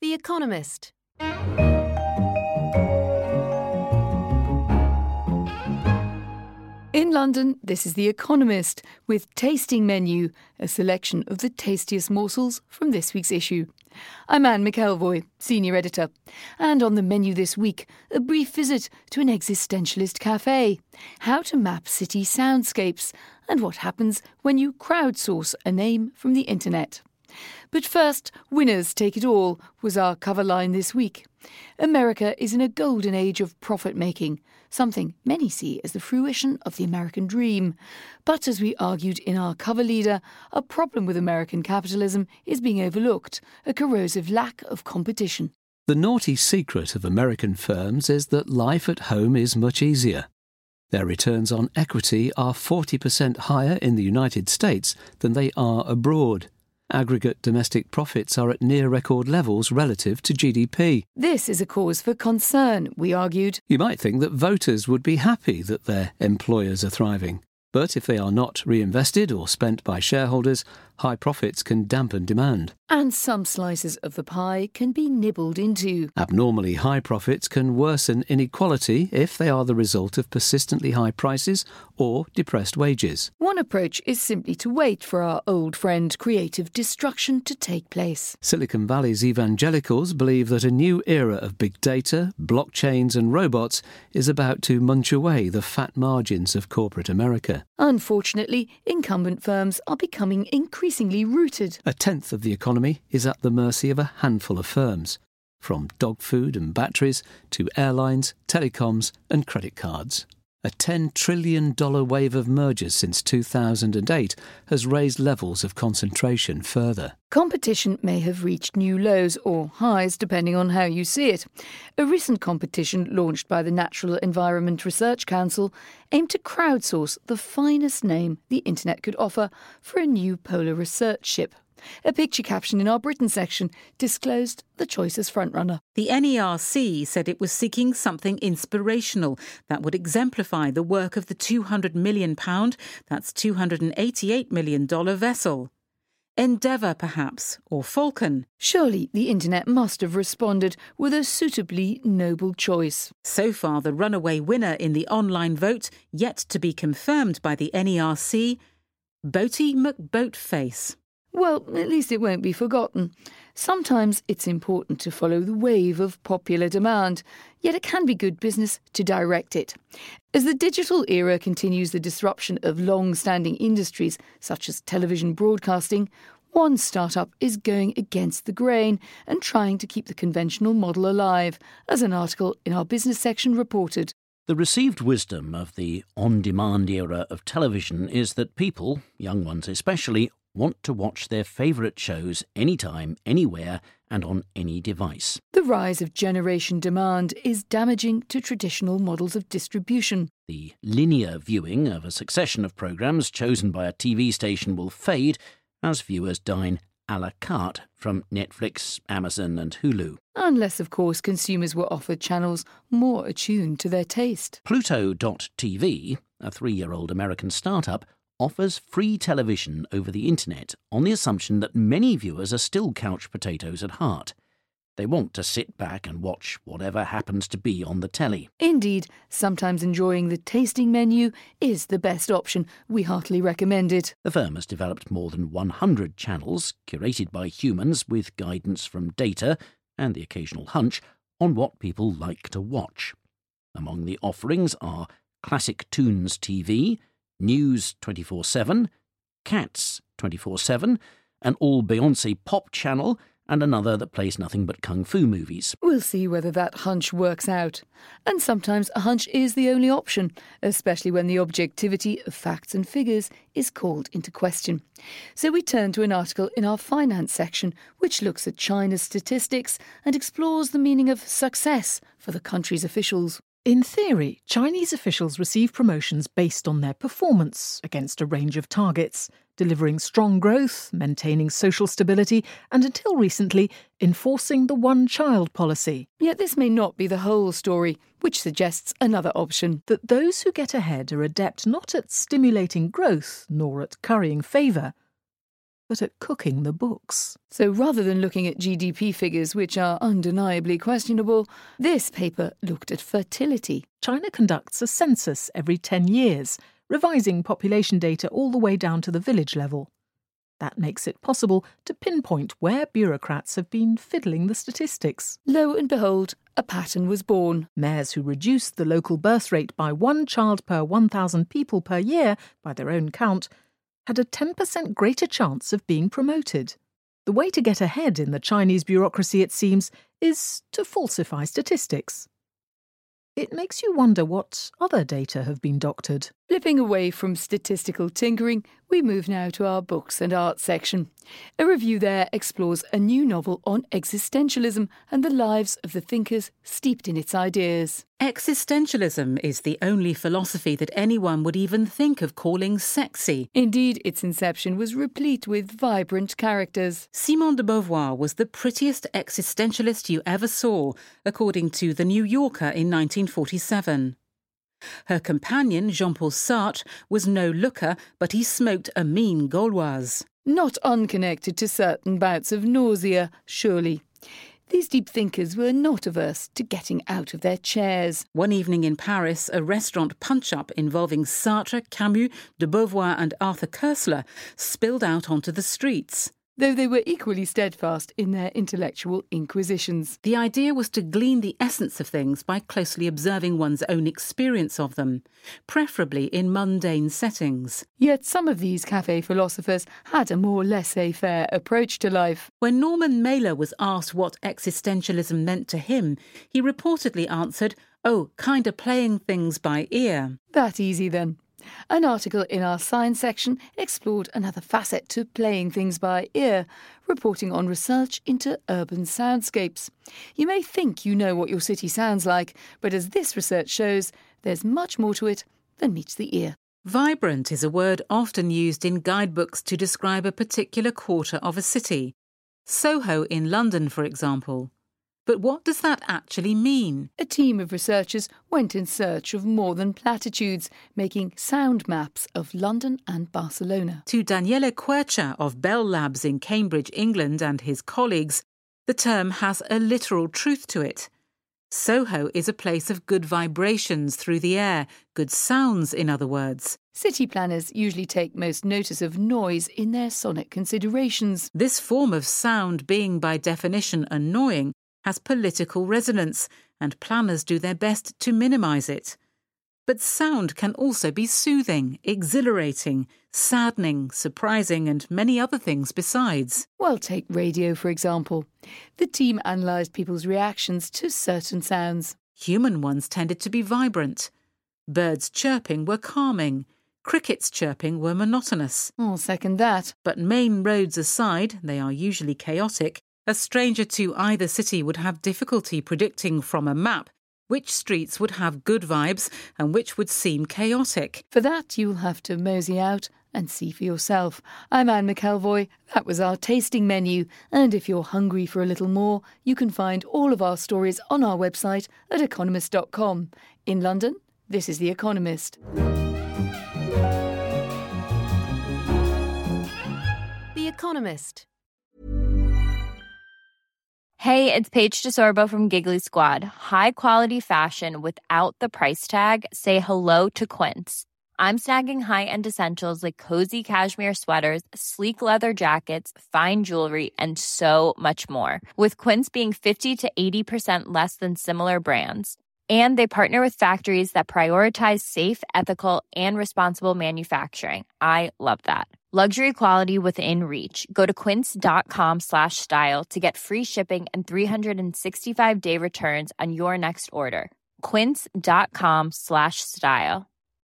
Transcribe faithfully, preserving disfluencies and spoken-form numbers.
The Economist. In London, this is The Economist with Tasting Menu, a selection of the tastiest morsels from this week's issue. I'm Anne McElvoy, Senior Editor. And on the menu this week, a brief visit to an existentialist cafe, how to map city soundscapes, and what happens when you crowdsource a name from the internet. But first, winners take it all was our cover line this week. America is in a golden age of profit-making, something many see as the fruition of the American dream. But as we argued in our cover leader, a problem with American capitalism is being overlooked, a corrosive lack of competition. The naughty secret of American firms is that life at home is much easier. Their returns on equity are forty percent higher in the United States than they are abroad. Aggregate domestic profits are at near-record levels relative to G D P. This is a cause for concern, we argued. You might think that voters would be happy that their employers are thriving. But if they are not reinvested or spent by shareholders, high profits can dampen demand. And some slices of the pie can be nibbled into. Abnormally high profits can worsen inequality if they are the result of persistently high prices or depressed wages. One approach is simply to wait for our old friend creative destruction to take place. Silicon Valley's evangelicals believe that a new era of big data, blockchains and robots is about to munch away the fat margins of corporate America. Unfortunately, incumbent firms are becoming increasingly rooted. A tenth of the economy is at the mercy of a handful of firms, from dog food and batteries to airlines, telecoms and credit cards. A ten trillion dollars wave of mergers since two thousand eight has raised levels of concentration further. Competition may have reached new lows or highs, depending on how you see it. A recent competition launched by the Natural Environment Research Council aimed to crowdsource the finest name the internet could offer for a new polar research ship. A picture caption in our Britain section disclosed the choice as frontrunner. The N E R C said it was seeking something inspirational that would exemplify the work of the two hundred million pounds, that's two hundred eighty-eight million dollars vessel. Endeavour, perhaps, or Falcon. Surely the internet must have responded with a suitably noble choice. So far, the runaway winner in the online vote, yet to be confirmed by the N E R C, Boaty McBoatface. Well, at least it won't be forgotten. Sometimes it's important to follow the wave of popular demand, yet it can be good business to direct it. As the digital era continues the disruption of long-standing industries such as television broadcasting, one startup is going against the grain and trying to keep the conventional model alive, as an article in our business section reported. The received wisdom of the on-demand era of television is that people, young ones especially, want to watch their favourite shows anytime, anywhere and on any device. The rise of generation demand is damaging to traditional models of distribution. The linear viewing of a succession of programmes chosen by a T V station will fade as viewers dine à la carte from Netflix, Amazon and Hulu. Unless, of course, consumers were offered channels more attuned to their taste. Pluto dot T V, a three-year-old American startup, offers free television over the internet on the assumption that many viewers are still couch potatoes at heart. They want to sit back and watch whatever happens to be on the telly. Indeed, sometimes enjoying the tasting menu is the best option. We heartily recommend it. The firm has developed more than one hundred channels, curated by humans with guidance from data and the occasional hunch on what people like to watch. Among the offerings are Classic Tunes T V, News twenty-four seven, Cats twenty-four seven, an all-Beyoncé pop channel, and another that plays nothing but kung fu movies. We'll see whether that hunch works out. And sometimes a hunch is the only option, especially when the objectivity of facts and figures is called into question. So we turn to an article in our finance section, which looks at China's statistics and explores the meaning of success for the country's officials. In theory, Chinese officials receive promotions based on their performance against a range of targets, delivering strong growth, maintaining social stability, and until recently, enforcing the one-child policy. Yet this may not be the whole story, which suggests another option. That those who get ahead are adept not at stimulating growth, nor at currying favour, but at cooking the books. So rather than looking at G D P figures, which are undeniably questionable, this paper looked at fertility. China conducts a census every ten years, revising population data all the way down to the village level. That makes it possible to pinpoint where bureaucrats have been fiddling the statistics. Lo and behold, a pattern was born. Mayors who reduced the local birth rate by one child per one thousand people per year, by their own count, had a ten percent greater chance of being promoted. The way to get ahead in the Chinese bureaucracy, it seems, is to falsify statistics. It makes you wonder what other data have been doctored. Flipping away from statistical tinkering, we move now to our books and art section. A review there explores a new novel on existentialism and the lives of the thinkers steeped in its ideas. Existentialism is the only philosophy that anyone would even think of calling sexy. Indeed, its inception was replete with vibrant characters. Simone de Beauvoir was the prettiest existentialist you ever saw, according to The New Yorker in nineteen forty-seven. Her companion, Jean-Paul Sartre, was no looker, but he smoked a mean Gauloise. Not unconnected to certain bouts of nausea, surely. These deep thinkers were not averse to getting out of their chairs. One evening in Paris, a restaurant punch-up involving Sartre, Camus, de Beauvoir and Arthur Koestler spilled out onto the streets. Though they were equally steadfast in their intellectual inquisitions. The idea was to glean the essence of things by closely observing one's own experience of them, preferably in mundane settings. Yet some of these cafe philosophers had a more laissez-faire approach to life. When Norman Mailer was asked what existentialism meant to him, he reportedly answered, "Oh, kinda playing things by ear." That easy then. An article in our science section explored another facet to playing things by ear, reporting on research into urban soundscapes. You may think you know what your city sounds like, but as this research shows, there's much more to it than meets the ear. Vibrant is a word often used in guidebooks to describe a particular quarter of a city. Soho in London, for example. But what does that actually mean? A team of researchers went in search of more than platitudes, making sound maps of London and Barcelona. To Daniele Quercia of Bell Labs in Cambridge, England, and his colleagues, the term has a literal truth to it. Soho is a place of good vibrations through the air, good sounds, in other words. City planners usually take most notice of noise in their sonic considerations. This form of sound, being by definition annoying, has political resonance, and planners do their best to minimise it. But sound can also be soothing, exhilarating, saddening, surprising, and many other things besides. Well, take radio, for example. The team analysed people's reactions to certain sounds. Human ones tended to be vibrant. Birds chirping were calming. Crickets chirping were monotonous. I'll second that. But main roads aside, they are usually chaotic. A stranger to either city would have difficulty predicting from a map which streets would have good vibes and which would seem chaotic. For that, you'll have to mosey out and see for yourself. I'm Anne McElvoy. That was our tasting menu. And if you're hungry for a little more, you can find all of our stories on our website at economist dot com. In London, this is The Economist. The Economist. Hey, it's Paige DeSorbo from Giggly Squad. High quality fashion without the price tag. Say hello to Quince. I'm snagging high-end essentials like cozy cashmere sweaters, sleek leather jackets, fine jewelry, and so much more. With Quince being fifty to eighty percent less than similar brands. And they partner with factories that prioritize safe, ethical, and responsible manufacturing. I love that. Luxury quality within reach. Go to quince.com slash style to get free shipping and three sixty-five day returns on your next order. Quince.com slash style.